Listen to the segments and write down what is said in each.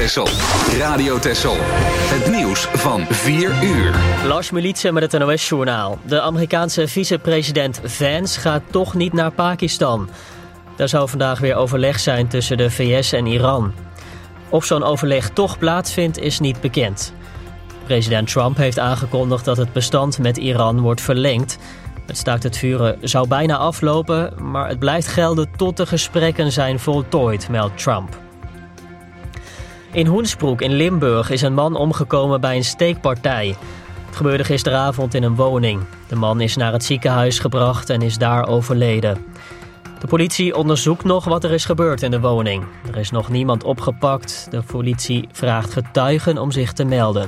Texel. Radio Texel. Het nieuws van 4 uur. Lars Milice met het NOS-journaal. De Amerikaanse vicepresident Vance gaat toch niet naar Pakistan. Daar zou vandaag weer overleg zijn tussen de VS en Iran. Of zo'n overleg toch plaatsvindt is niet bekend. President Trump heeft aangekondigd dat het bestand met Iran wordt verlengd. Het staakt het vuren zou bijna aflopen, maar het blijft gelden tot de gesprekken zijn voltooid, meldt Trump. In Hoensbroek in Limburg is een man omgekomen bij een steekpartij. Het gebeurde gisteravond in een woning. De man is naar het ziekenhuis gebracht en is daar overleden. De politie onderzoekt nog wat er is gebeurd in de woning. Er is nog niemand opgepakt. De politie vraagt getuigen om zich te melden.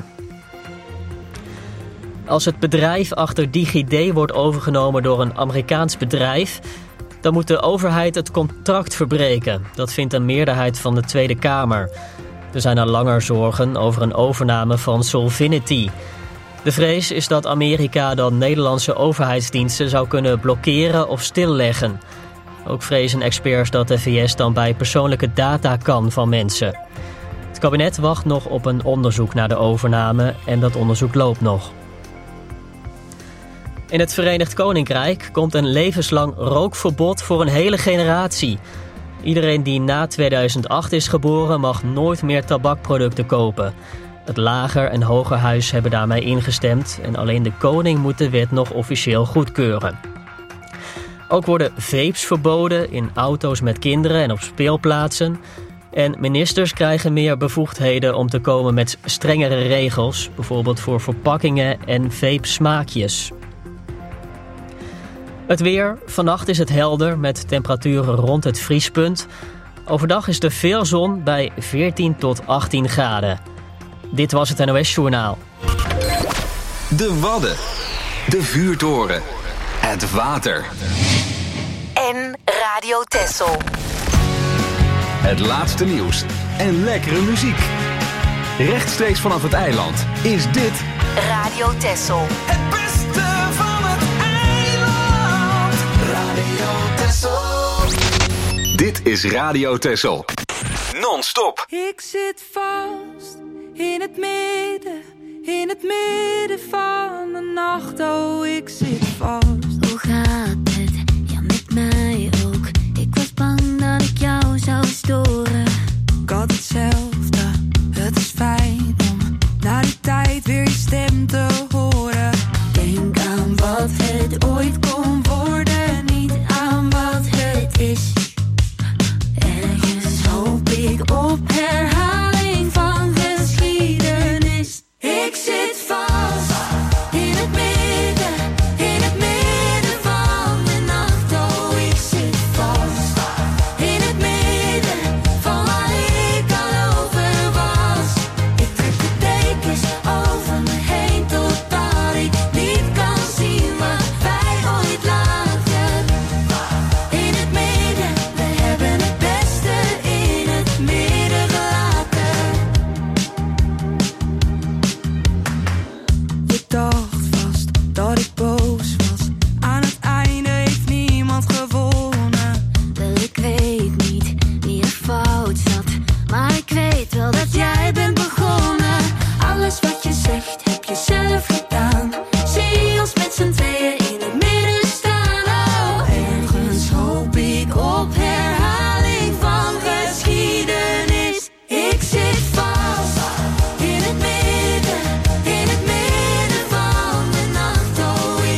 Als het bedrijf achter DigiD wordt overgenomen door een Amerikaans bedrijf, dan moet de overheid het contract verbreken. Dat vindt een meerderheid van de Tweede Kamer. Er zijn al langer zorgen over een overname van Solvinity. De vrees is dat Amerika dan Nederlandse overheidsdiensten zou kunnen blokkeren of stilleggen. Ook vrezen experts dat de VS dan bij persoonlijke data kan van mensen. Het kabinet wacht nog op een onderzoek naar de overname en dat onderzoek loopt nog. In het Verenigd Koninkrijk komt een levenslang rookverbod voor een hele generatie. Iedereen die na 2008 is geboren mag nooit meer tabakproducten kopen. Het lager- en hogerhuis hebben daarmee ingestemd en alleen de koning moet de wet nog officieel goedkeuren. Ook worden vapes verboden in auto's met kinderen en op speelplaatsen. En ministers krijgen meer bevoegdheden om te komen met strengere regels, bijvoorbeeld voor verpakkingen en vape-smaakjes. Het weer. Vannacht is het helder met temperaturen rond het vriespunt. Overdag is er veel zon bij 14 tot 18 graden. Dit was het NOS-journaal. De Wadden. De vuurtoren. Het water. En Radio Texel. Het laatste nieuws en lekkere muziek. Rechtstreeks vanaf het eiland is dit Radio Texel. Het beste van het eiland. Radio Texel. Dit is Radio Texel. Non-stop. Ik zit vast in het midden van de nacht. Oh, ik zit vast. Hoe gaat het? Ja, met mij ook. Ik was bang dat ik jou zou storen. Ik had hetzelfde. Het is fijn om na die tijd weer je stem te horen. Denk aan wat het ooit kon worden, niet aan wat het is. Ergens hoop ik op herhaling van geschiedenis. Ik zit vast in het midden van de nacht. Oh, ik zit vast in het midden van waar ik al over was. Ik trek de dekens over me heen totdat ik niet kan zien wat wij ooit lagen. In het midden, we hebben het beste in het midden gelaten. Je dacht vast dat ik boos was. Aan het einde heeft niemand gewonnen. Wel, ik weet niet wie er fout zat, maar ik weet wel dat jij bent begonnen. Alles wat je zegt heb je zelf gedaan. Zie ons met z'n tweeën in het midden staan. Oh, ergens hoop ik op herhaling van geschiedenis. Ik zit vast in het midden van de nacht. Oh,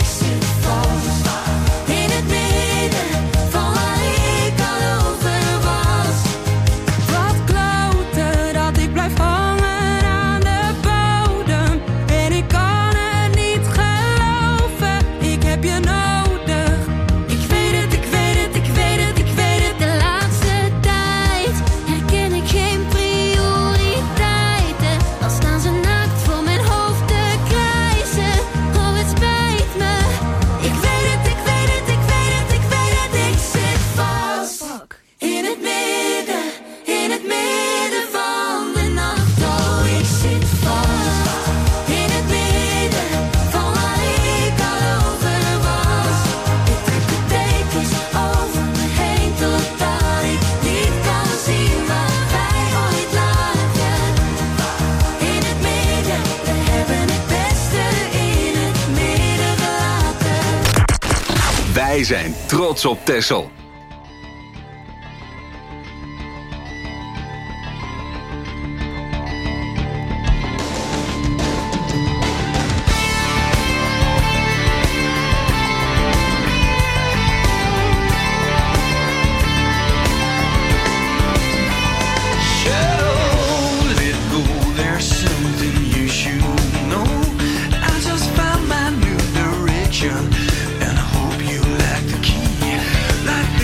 Wij zijn trots op Texel. And hope you like the key, like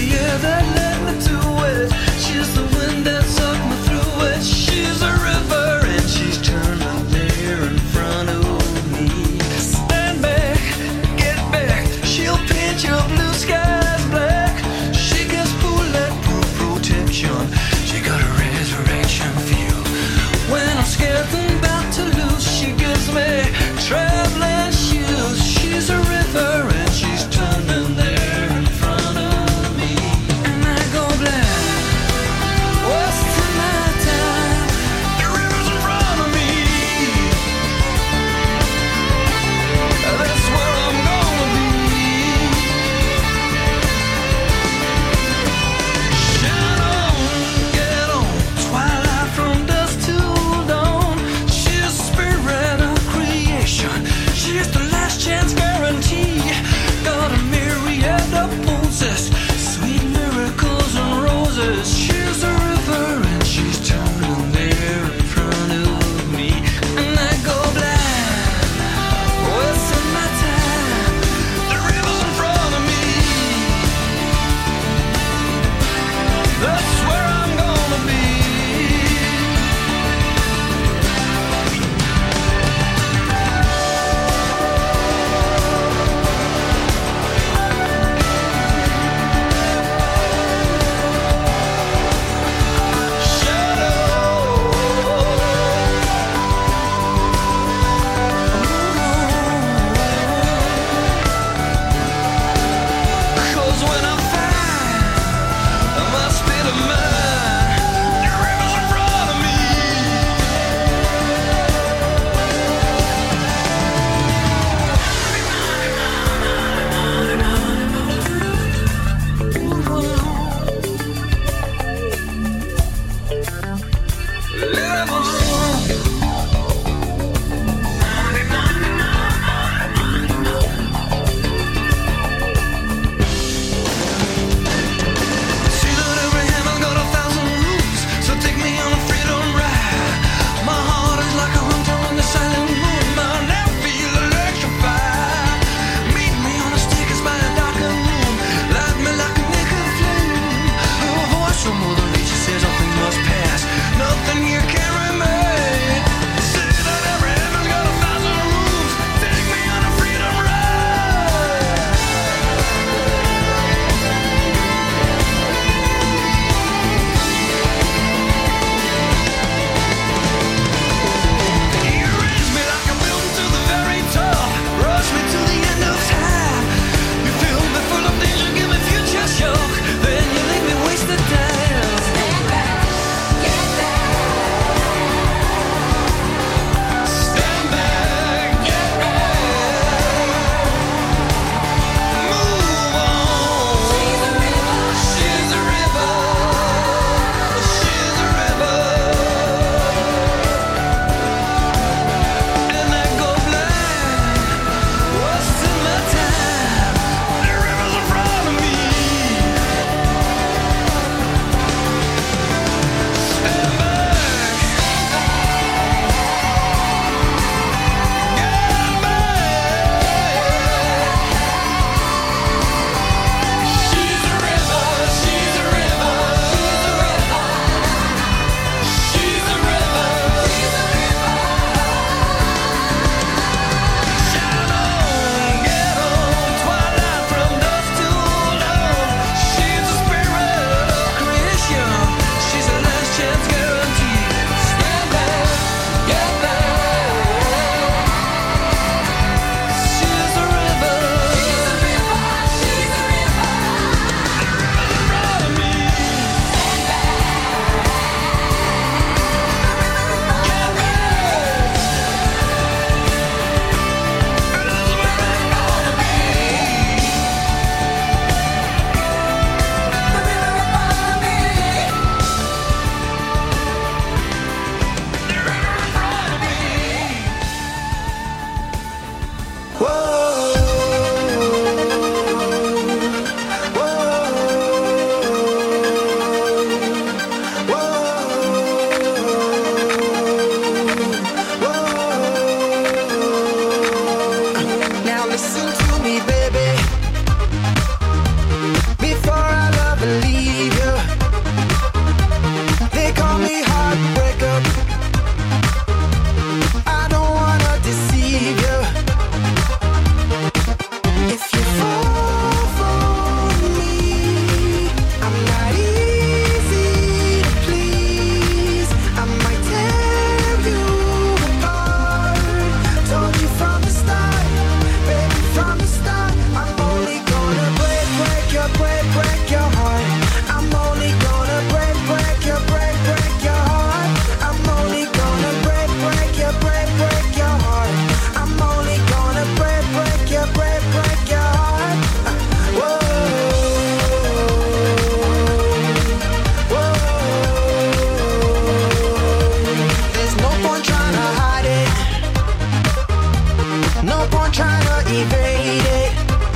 on trying to evade it.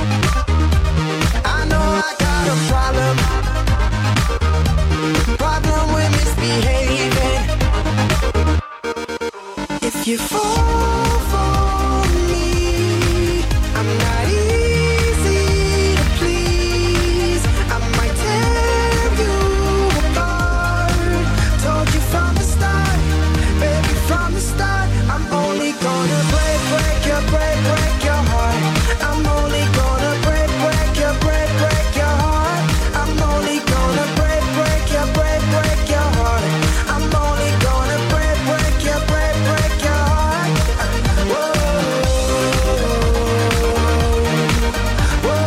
I know I got a problem with misbehaving. If you fall for me, I'm not easy to please. I might tear you apart. Told you from the start, baby, from the start. I'm only gonna break your heart. I'm only gonna break your heart. I'm only gonna break your heart. I'm only gonna break your heart. Whoa, whoa,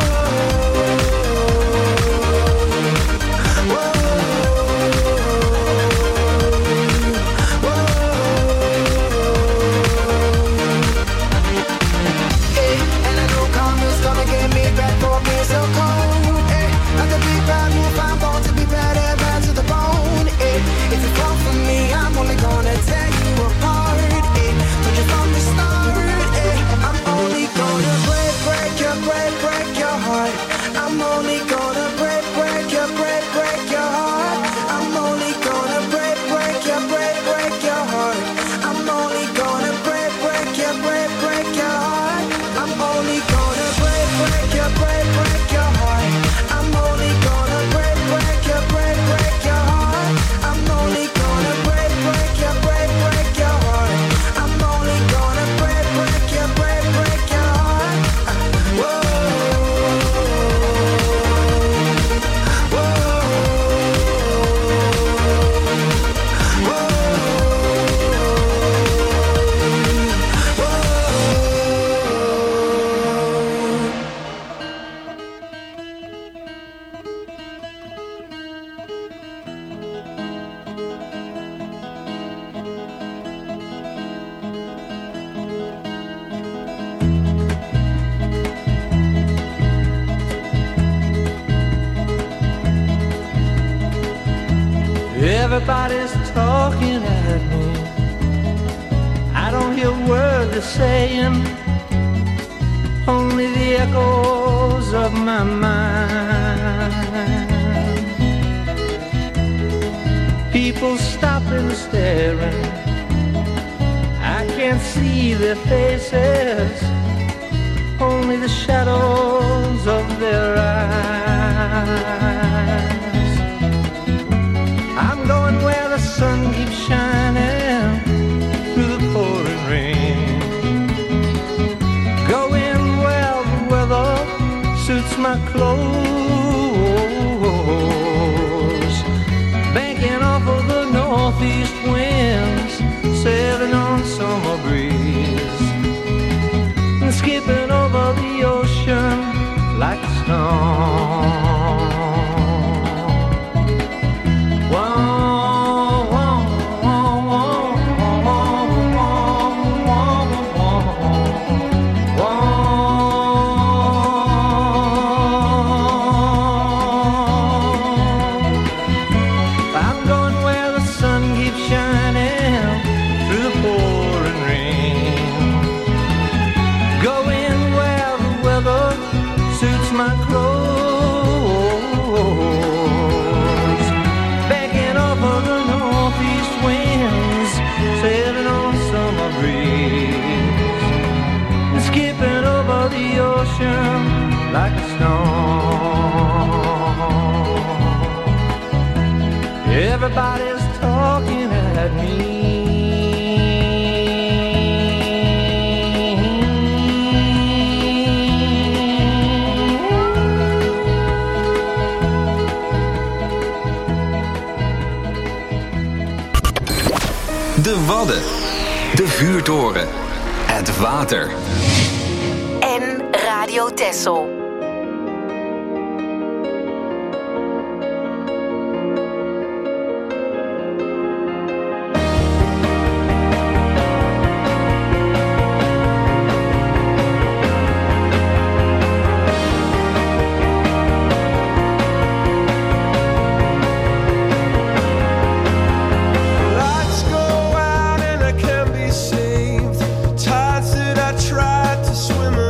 and I know karma's gonna get me back for being so cold. Like a big bad wolf, I'm born to be bad to the bone. If you fall for me, I'm only gonna tear you apart. Told you from the start. I'm only gonna break your heart. I'm only gonna break your heart. I'm only gonna break your heart. I'm only gonna break your heart. I'm only gonna break your heart. I'm only gonna break your heart. I'm only gonna break your heart. I'm only gonna break your heart. Whoa, Everybody's talking at me. I don't hear a word they're saying, only the echoes of my mind. People stopping and staring. I can't see their faces, only the shadows of their eyes. I'm going where the sun keeps shining through the pouring rain. Going where the weather suits my clothes. Banking off of the northeast winds, sailing on summer breeze, and skipping over the ocean like a stone. Like a stone. Everybody's talking at me. De Wadden, de vuurtoren, het water. En Radio Texel. Swim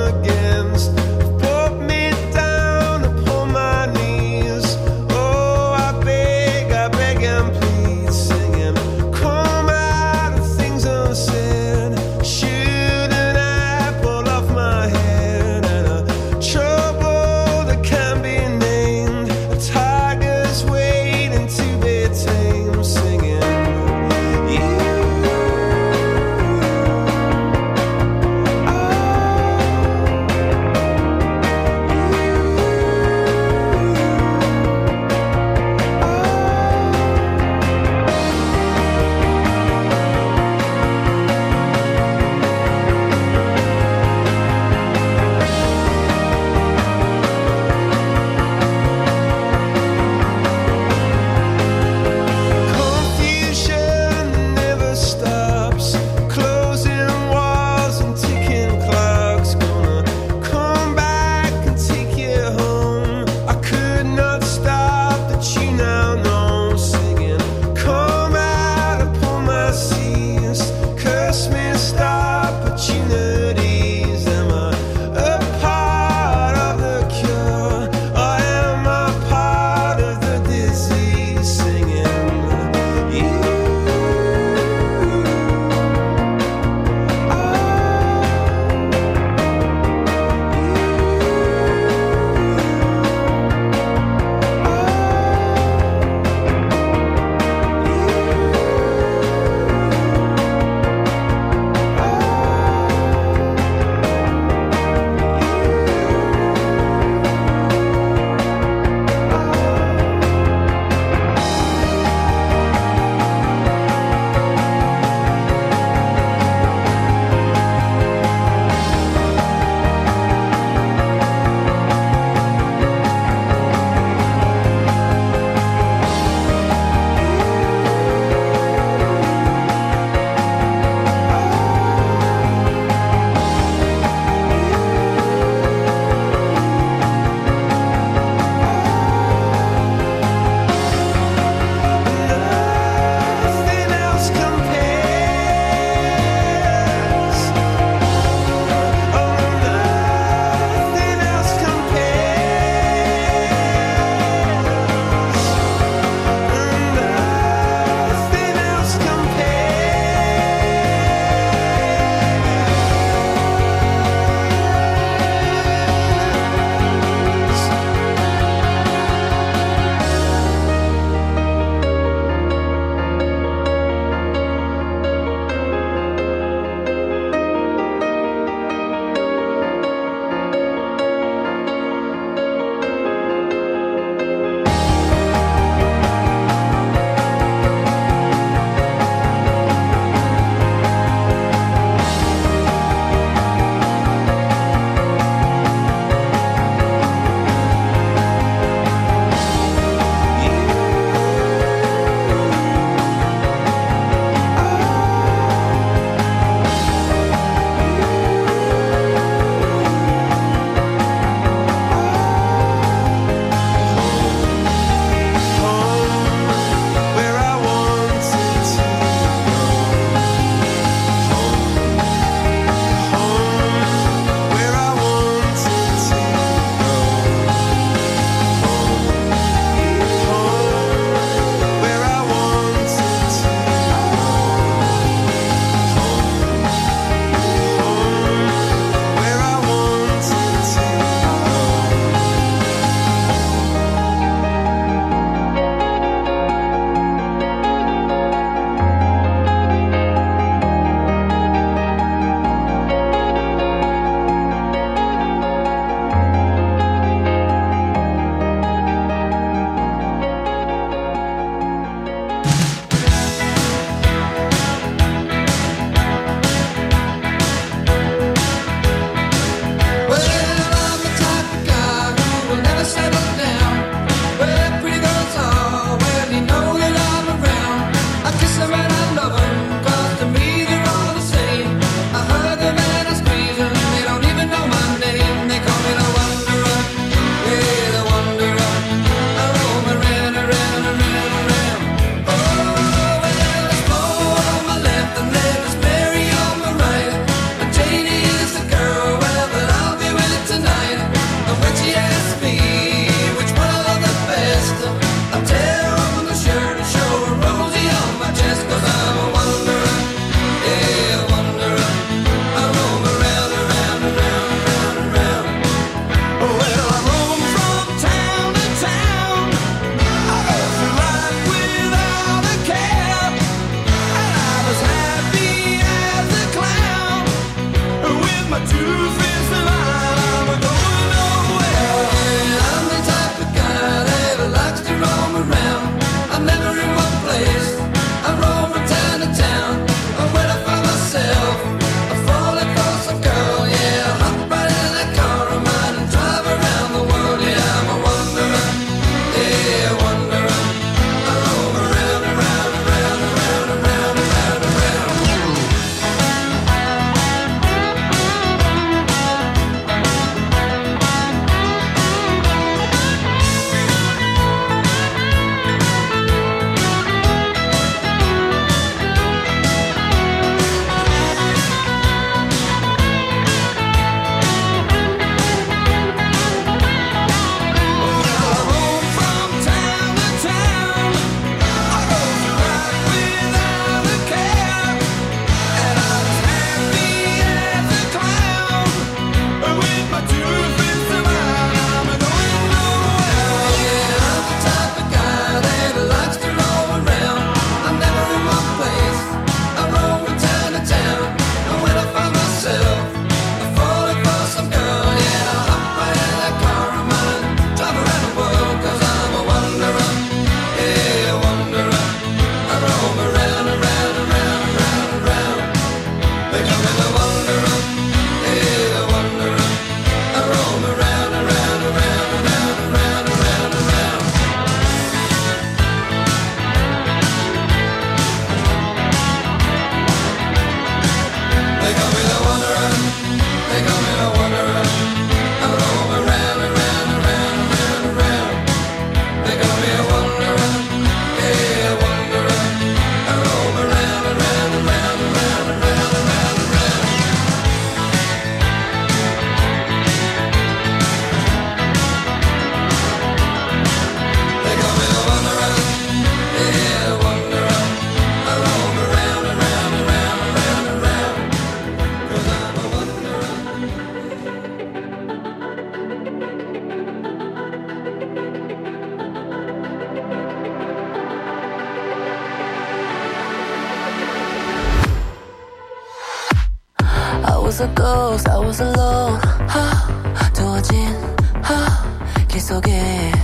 a ghost, I was alone. 두어진 길 속에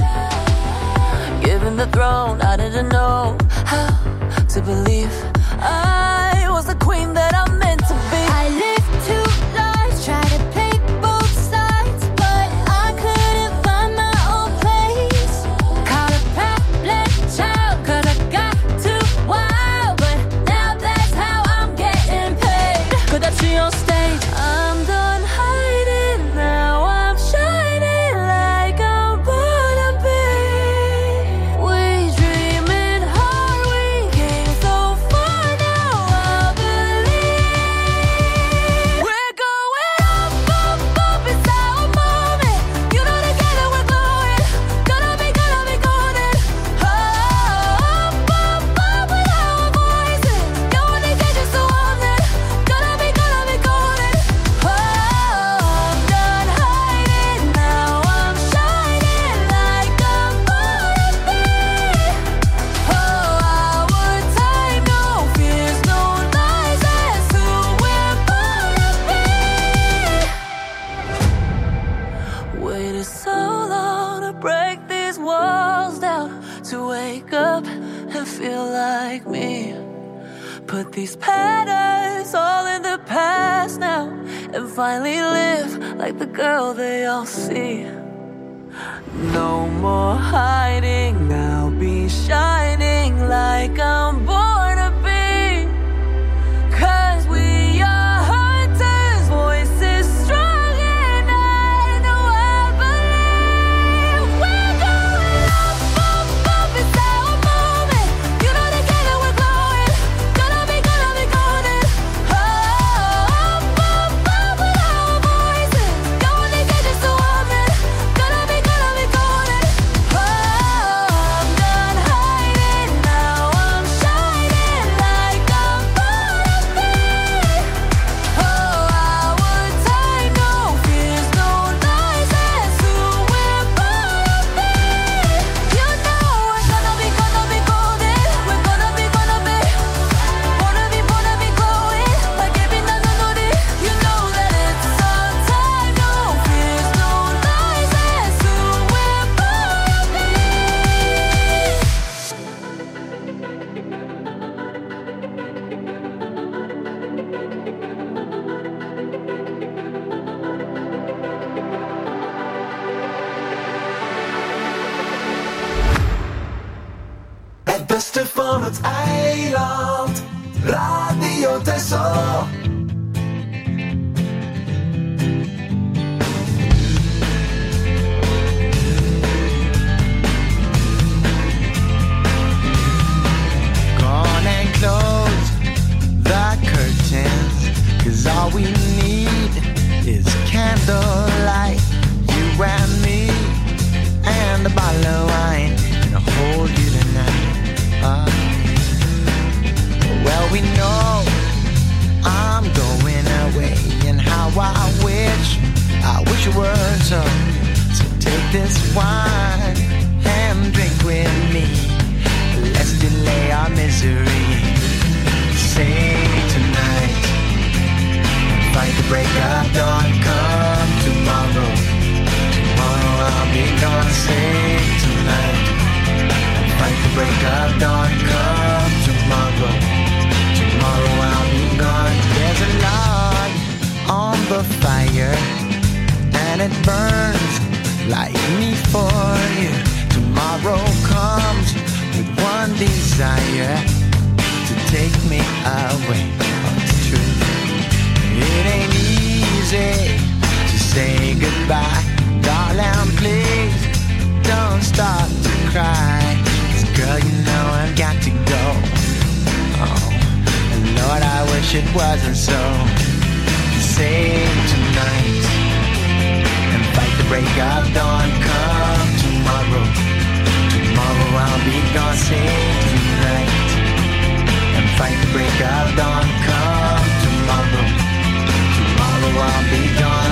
Given the throne, I didn't know how to believe I was the queen that I'm meant to be. I lived two lives, tried to play both sides, but I couldn't find my own place. Caught a problem child, 'cause I got too wild, but now that's how I'm getting paid. 끝없이 on stage, I'm done hiding, now I'm shining like I'm born to be. We dreaming hard, we came so far, now I believe. We're going up, up, up, it's our moment. You know together we're glowing, gonna be golden. Up, up, up with our voices. No one can catch us, so I'm there. Gonna be golden. Oh, I'm done hiding, now I'm shining like I'm born to be. Oh, our time, no fears, no lies, that's who we're born to be. Waited so long to break these walls down, to wake up and feel like me. Put these patterns all in the past now, and finally live like the girl they all see. No more hiding, I'll be shining like I'm born to be. 'Cause we are hunters, voices strong, and I know I believe. We're going up, up, up, it's our moment. You know together we're glowing, gonna be golden. Oh, up, up, up with our voices. No one can catch us, so I'm there. Gonna be golden. Oh, I'm done hiding, now I'm shining like I'm born to be. Oh, our time, no fears, no lies, that's who we're born to be. You know we're gonna be golden. We're gonna be born to be glowing like every night on the day. You know that it's our time, no fears, no lies, that's who we're born to be. Het beste van het eiland, Radio Texel. Gone and close the curtains, 'cause all we need is candlelight. You and me and a bottle of wine, and I'll hold you tonight. Well, we know I'm going away, and how I wish it were so. So take this wine and drink with me. Let's delay our misery. Sing tonight, fight the break of dawn. Come tomorrow, tomorrow I'll be gone. Sing tonight, fight the break of dawn. Come tomorrow, tomorrow I'll be gone. There's a log on the fire, and it burns like me for you. Tomorrow comes with one desire, to take me away. Oh, it's true. It ain't easy to say goodbye. Darling, please don't start to cry. 'Cause girl, you know I've got to go. Oh, and Lord, I wish it wasn't so. Sing tonight and fight the break of dawn. Come tomorrow, tomorrow I'll be gone. Sing tonight and fight the break of dawn. Come tomorrow, tomorrow I'll be gone.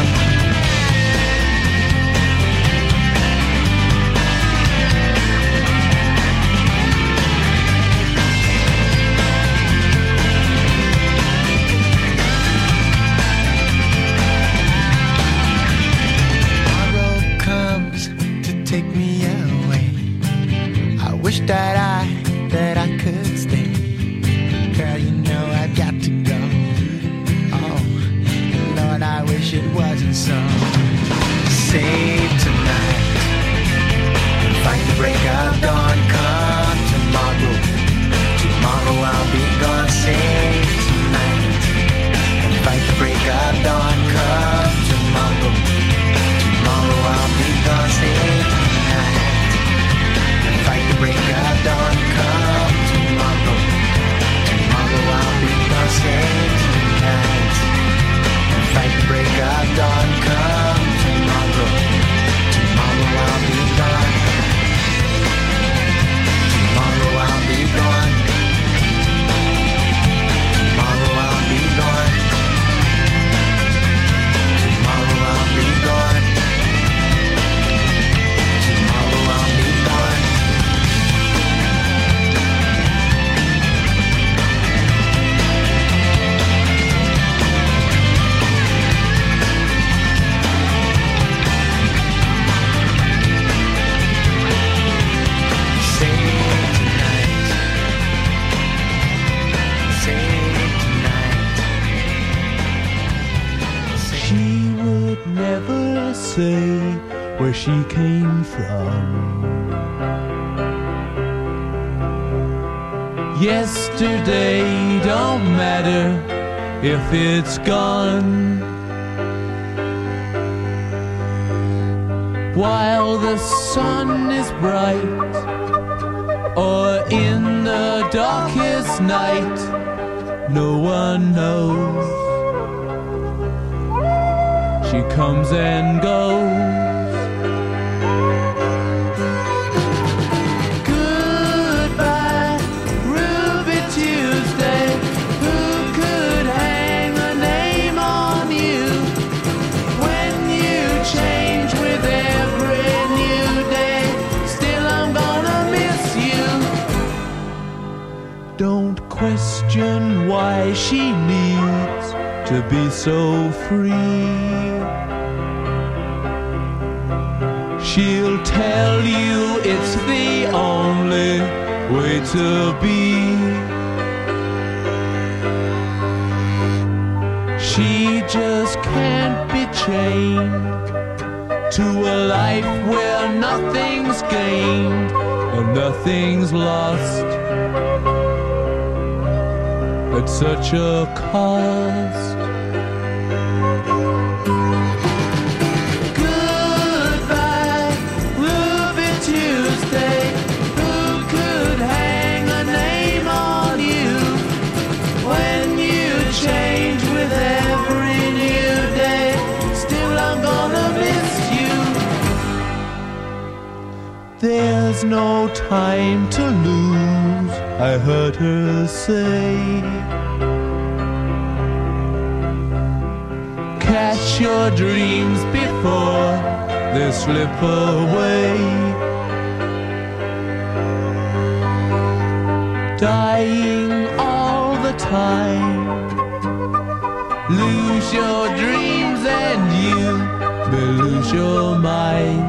say where she came from. Yesterday don't matter if it's gone. While the sun is bright, or in the darkest night, no one knows. She comes and goes. Goodbye, Ruby Tuesday. Who could hang a name on you when you change with every new day? Still, I'm gonna miss you. Don't question why she needs to be so free. She'll tell you it's the only way to be. She just can't be chained to a life where nothing's gained and nothing's lost at such a cost. There's no time to lose, I heard her say. Catch your dreams before they slip away. Dying all the time. Lose your dreams and you may lose your mind.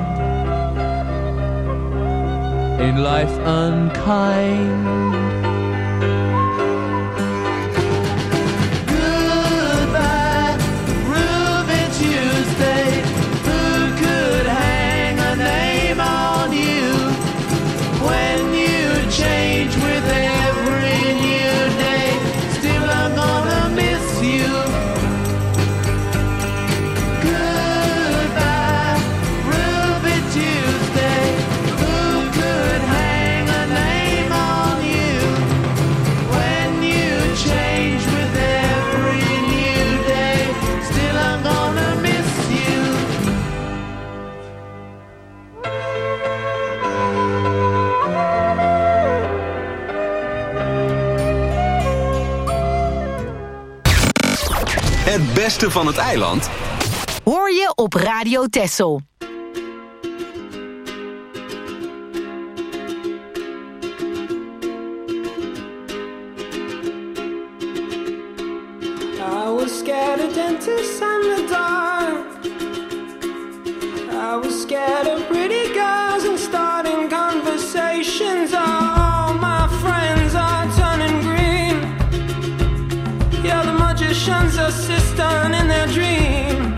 In life unkind. Goodbye, Ruby Tuesday. Who could hang a name on you when you change with every new day? Still, I'm gonna miss you. Goodbye, Ruby Tuesday. Het beste van het eiland hoor je op Radio Texel. I was scared of dentists and the dark. I was scared of pretty girls and starting conversations. All my friends are turning green. Yeah, the magician's assistant in their dream.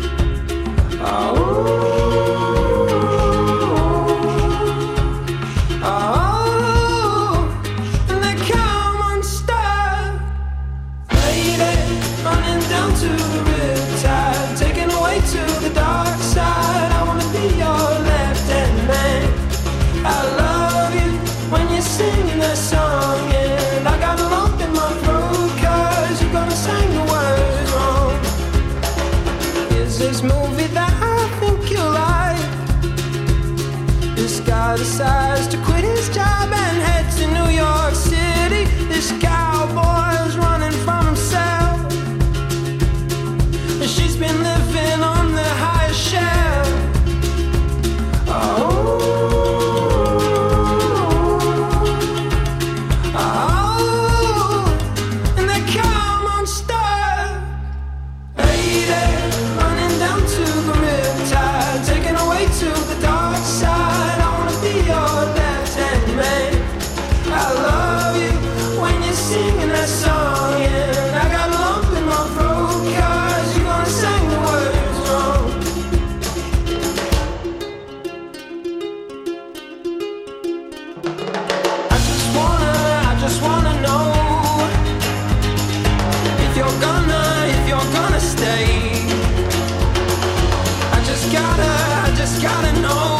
And they come unstuck. Lady, running down to the riptide, taken away to the dark side. I wanna be your left-hand man. I love you when you're singing that song, and I got a lump in my throat 'cause you're gonna sing the words wrong. Is this movie that I think you like? This guy decides to quit his job and head to New York City. This cowboy's running from himself. She's been living on the highest shelf. And they come unstuck. Lady, running down to the riptide, taken away to the dark side. I wanna be your left just gotta know.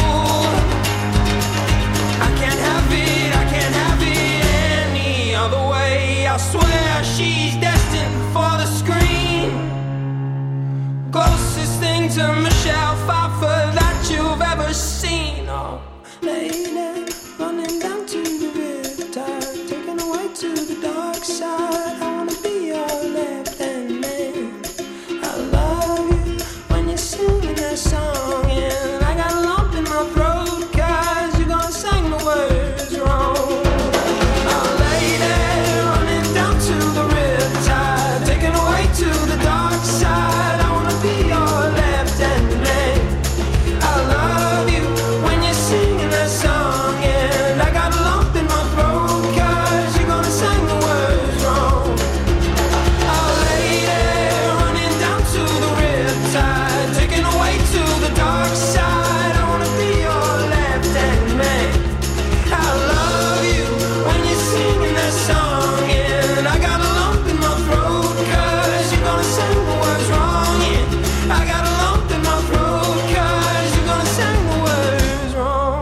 I can't have it any other way. I swear she's destined for the screen. Closest thing to Michelle Pfeiffer that you've ever seen. Oh, lady, running down to the riptide, taken away to the dark side. I wanna be your left-hand man. I love you when you're singing that song, and I got a lump in my throat 'cause you're gonna sing the words wrong. Oh, lady, running down to the riptide, taken away to the dark side. I wanna be your left-hand man. I love you when you're singing that song, and I got a lump in my throat 'cause you're gonna sing the words wrong. Oh, lady, running down to the riptide, taken away to the dark side. I wanna be your left-hand man. I love you when you're singing that song, and I got a lump in my throat 'cause you're gonna sing the words wrong. Yeah, I got a lump in my throat 'cause you're gonna sing the words wrong.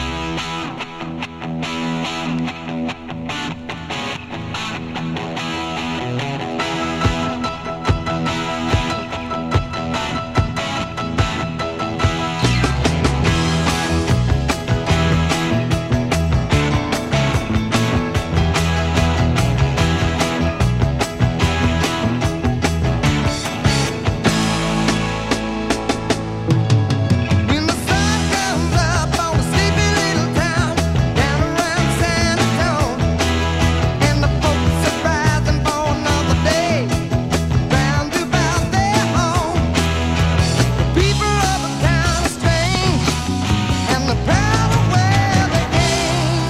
When the sun comes up on a sleepy little town down around San Antonio, and the folks are rising for another day, round about their home. The people of the town are strange, and they're proud of where they came.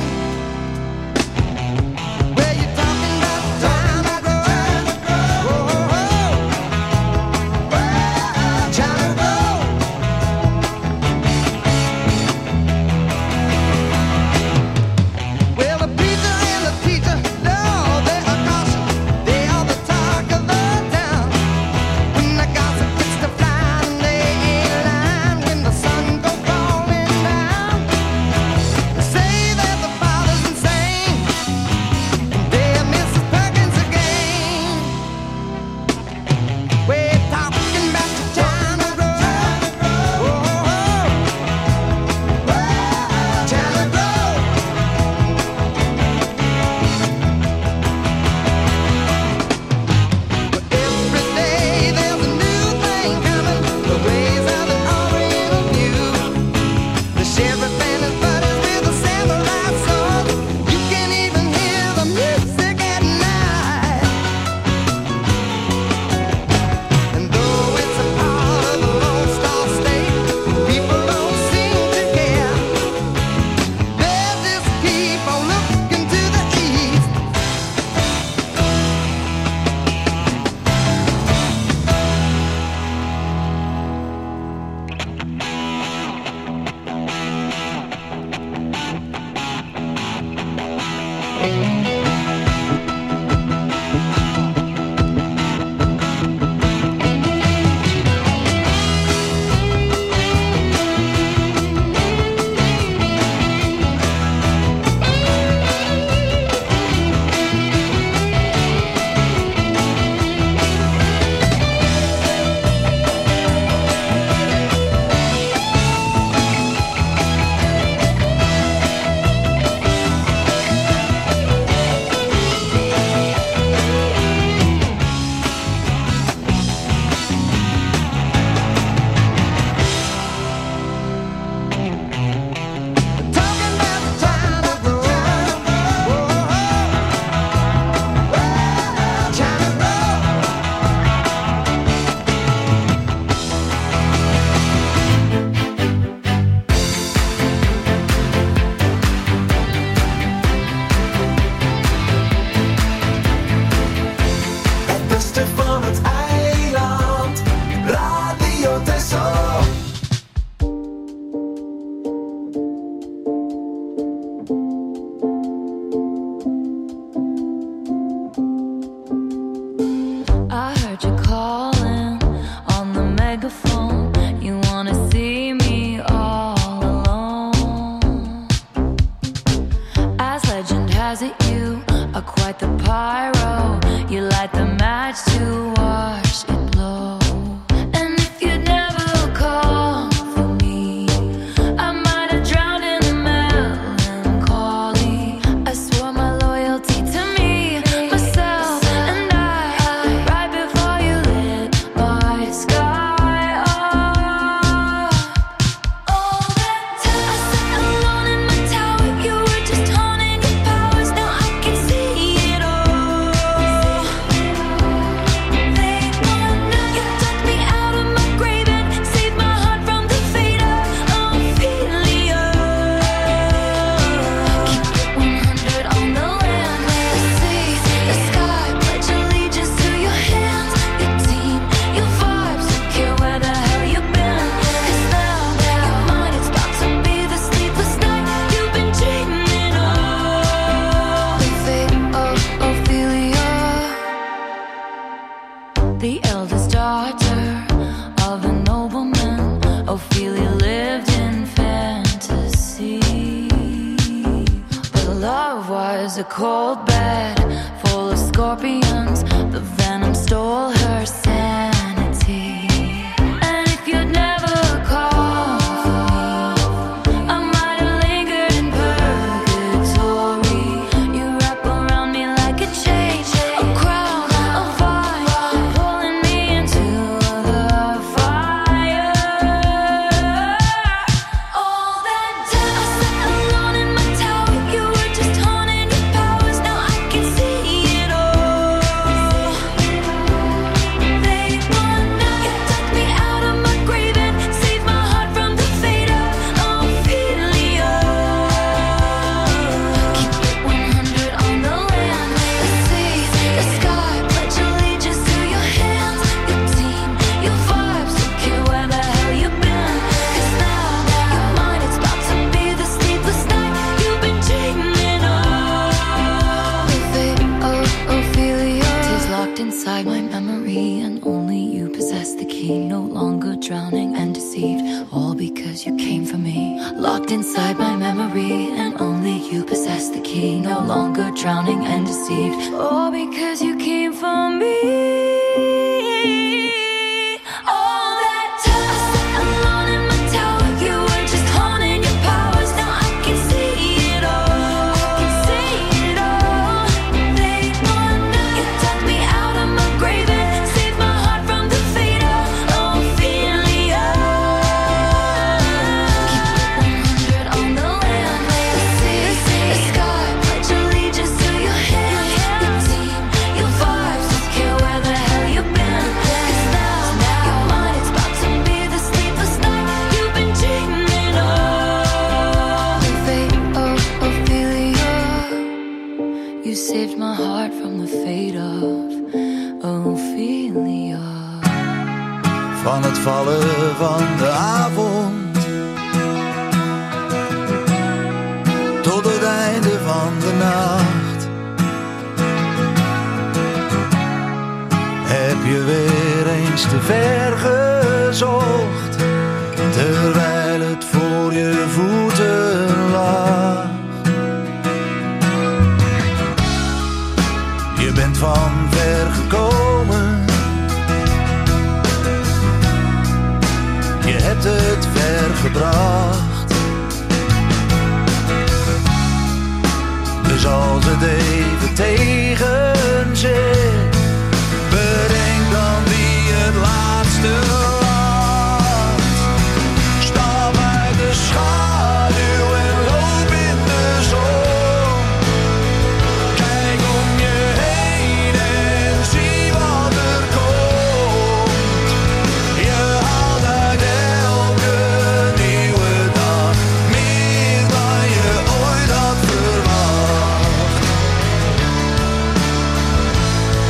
Where you talking about China Road? China Road. Well, the preacher and the teacher, no, they are caution. They are the talk of the town. When the gossip gets to flying, they ain't lying. When the sun goes falling down, they say that the father's insane, and they're Mrs. Perkins again. We're talking about the China Road. China Road. Every day there's a new thing coming. The ways of the Orient View. The sheriff and his buddies with a samurai sword. You can even hear the music at night. And though it's a part of the Lone Star State, people don't seem to care. They just keep on looking to the east. a cold bed full of scorpions. The venom stole her sanity. And if you'd never call for me, I might have lingered in purgatory. You wrap around me like a chain, a crown, a vine, pulling me into the fire. All that time I sat alone in my tower, you were just haunting your powers. Now I can see it all. They want now. You took me out of my grave and saved my heart from the fate of Ophelia. Keep it 100 on the land, the sea, the sky. Pledge allegiance to your hands, your team, your vibes. Don't care where the hell you've been. 'Cause now your mind, it's about to be the sleepless night you've been dreaming of. The fate of Ophelia is locked inside my memory, and only you possess the key. No longer drowning and deceived, all because you came for me. Locked inside my memory, and only you possess the key. No longer drowning and deceived, all because you came for me. All that time I sat alone in my tower, you were just haunting your powers. Now I can see it all. I can see it all. They want now. You took me out of my grave and saved my heart from the fate of Ophelia. Keep it 100 on the land, the sea, the sky. Pledge allegiance to your hands, your team, your vibes. Don't care where the hell you've been. 'Cause now your mind, it's about to be the sleepless night you've been dreaming of. The fate of Ophelia. You saved my heart from the fate of Ophelia. Van het vallen van de avond tot het einde van de nacht heb je weer eens te ver gezocht, terwijl het voor je voeten lag. Je bent van ver gekomen, je hebt het ver gebracht. Dus als het even tegen zit, bedenk dan wie het laatste lacht. Stap uit de schaduw en loop in de zon. Kijk om je heen en zie wat er komt. Je haalt uit elke nieuwe dag meer dan je ooit had verwacht.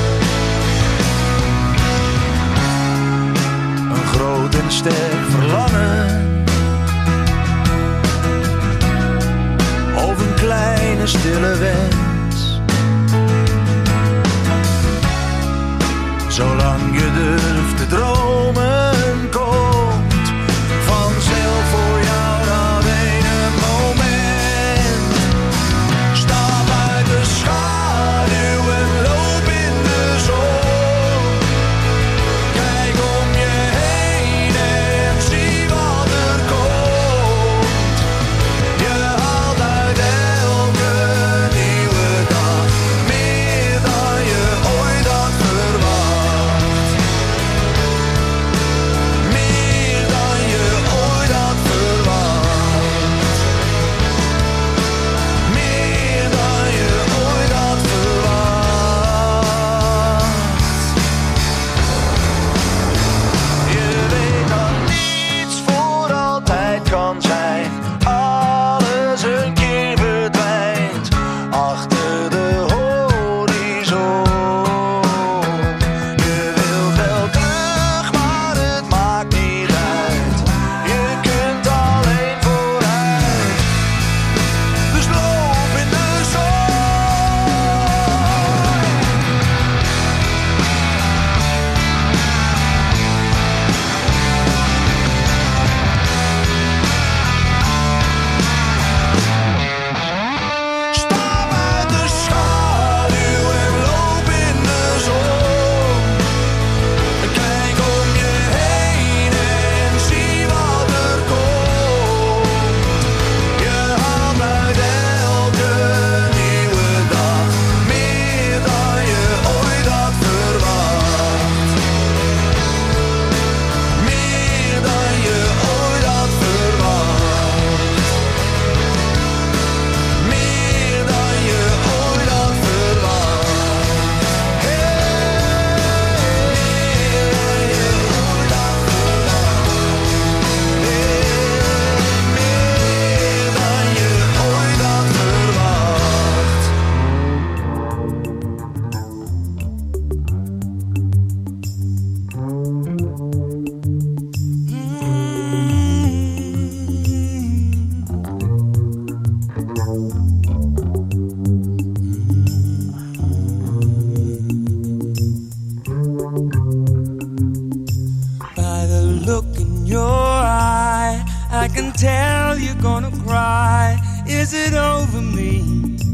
I can tell you're gonna cry. Is it over me?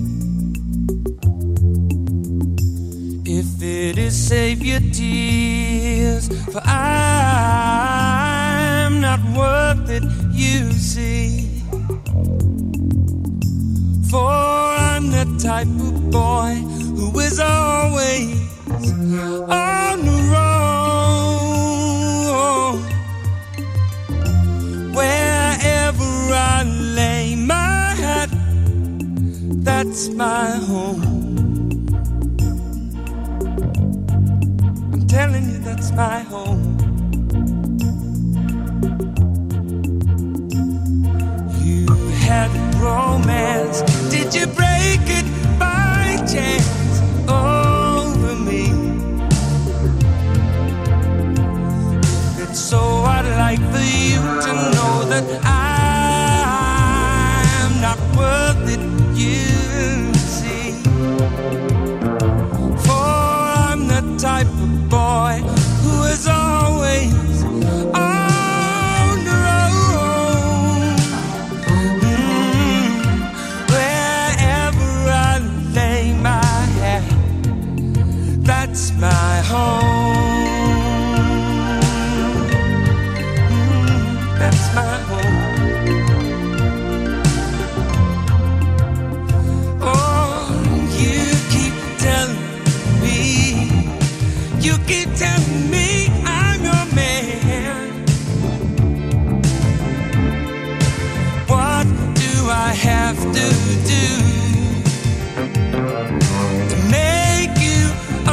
If it is, save your tears, for I'm not worth it, you see. For I'm the type of boy who is always on the road. Wherever I lay my hat, that's my home. I'm telling you, that's my home. You had romance, did you break it by chance over me? If it's so, I'd like for you to know that I'm not worth it, you see. For I'm the type of boy who is always on the road. Wherever I lay my head, that's my home. That's my home. Oh, you keep telling me, you keep telling me I'm your man. What do I have to do to make you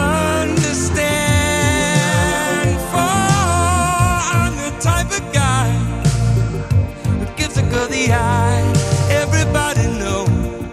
understand? For I'm the type of guy who gives a girl the eye. Everybody knows.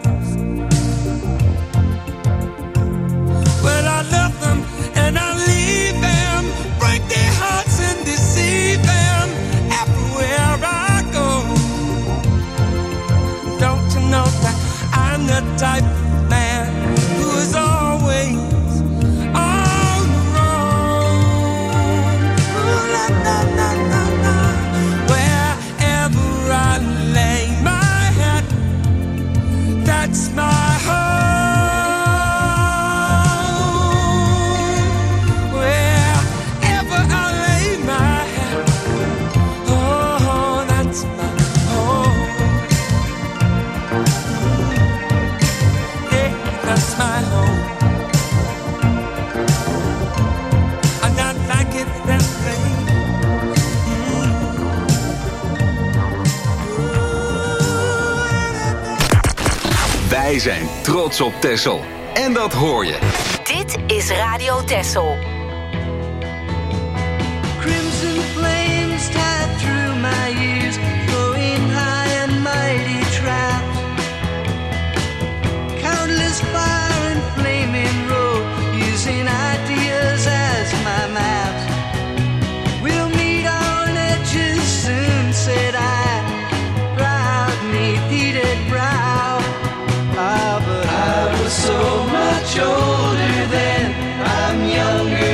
Well, I love them and I leave them, break their hearts and deceive them everywhere I go. Don't you know that I'm the type of man who is always on the road? Ooh, la, la, la, la, la. Wherever I lay my head, that's my home. Wherever I lay my head, oh, that's my home. Yeah, that's my home. I'm not like it that way. Wij zijn trots op Texel. En dat hoor je. Dit is Radio Texel. Crimson flames tied through my ears, flowing high and mighty trapped. Countless fire and flaming road, using ideas as my maps. We'll meet on edges soon, said I, proud neath heated brow. Ah, but I was so much older then, I'm younger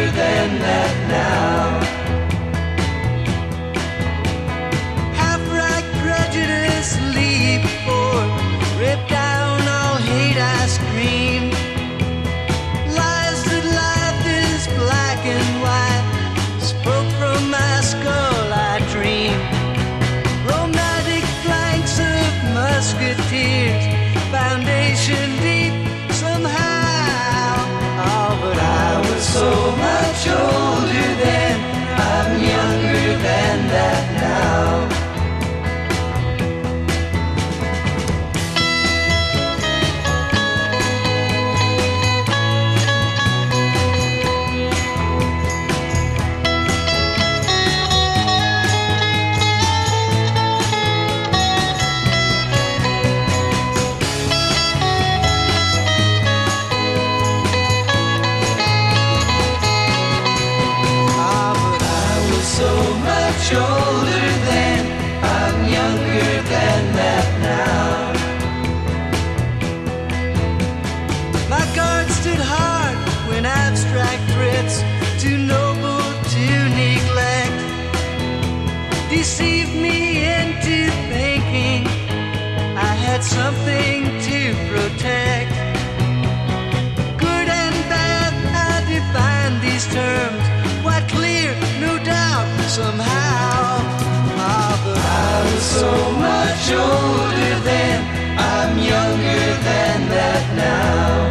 so much older then, I'm younger than that now.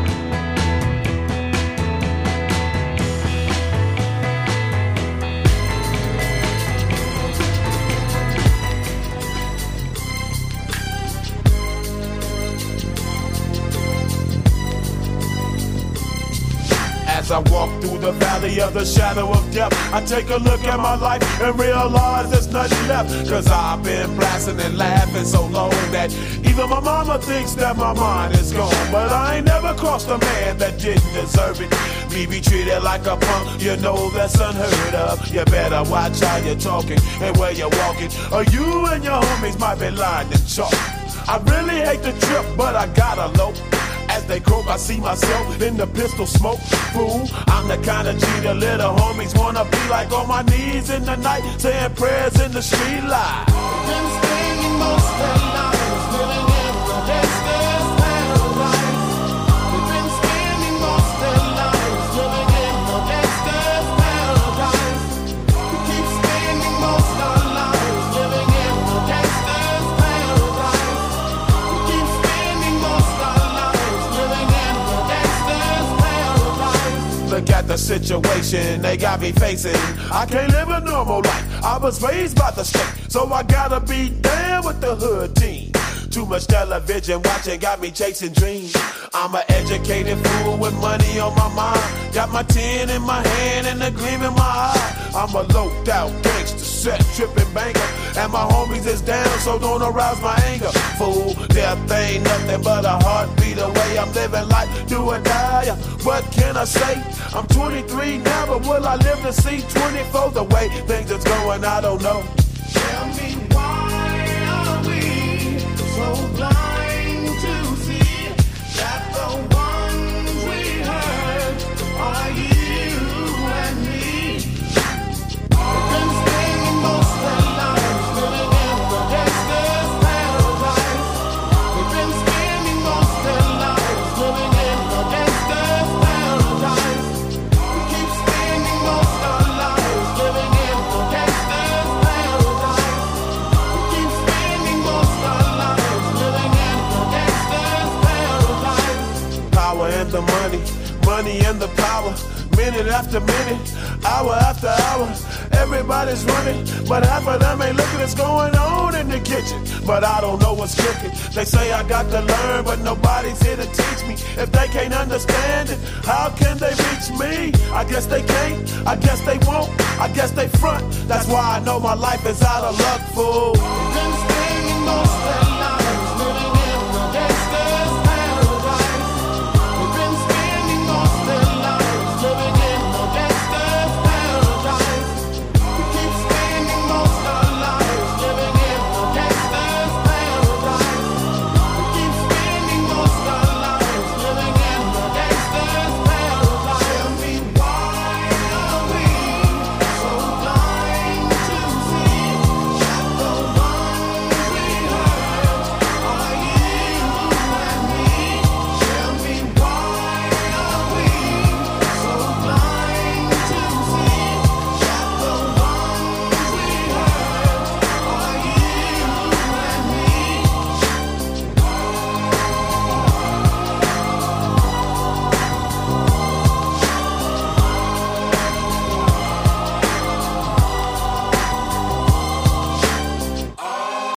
As I walk through the valley of the shadow of death, I take a look at my life and realize there's nothing left. Cause I've been blasting and laughing so long that even my mama thinks that my mind is gone. But I ain't never crossed a man that didn't deserve it. Me be treated like a punk, you know that's unheard of. You better watch how you're talking and where you're walking, or you and your homies might be lying in chalk. I really hate the trip, but I gotta low. As they croak, I see myself in the pistol smoke. Fool, I'm the kind of G the little homies wanna be like, on my knees in the night, saying prayers in the street light. Been spending most of their lives living in the gangster's paradise. We've been spending most of their lives living in the gangster's paradise. We keep spending most of our lives living in the gangster's paradise. We keep spending most of our lives living in the gangster's paradise. Look at the situation they got me facing. I can't live a normal life. I was raised by the state, so I gotta be down with the hood team. Too much television watching got me chasing dreams. I'm an educated fool with money on my mind. Got my tin in my hand and a gleam in my eye. I'm a loped out gangster, set tripping banker, and my homies is down, so don't arouse my anger. Fool, death ain't nothing but a heartbeat away. I'm living life, do or die. What can I say? I'm 23 now, but will I live to see 24? The way things is going, I don't know. Tell me why are we so blind to see that the ones we hurt are you and me? We've been spending most of our lives living in the gangster's paradise. We've been spending most of our lives living in the gangster's paradise. We keep spending most of our lives living in the gangster's paradise. We keep spending most of our lives living in the gangster's paradise. Power and the money, money and the power. Minute after minute, hour after hour, everybody's running, but half of them ain't looking what's going on in the kitchen. But I don't know what's cooking. They say I got to learn, but nobody's here to teach me. If they can't understand it, how can they reach me? I guess they can't, I guess they won't, I guess they front. That's why I know my life is out of luck, fool.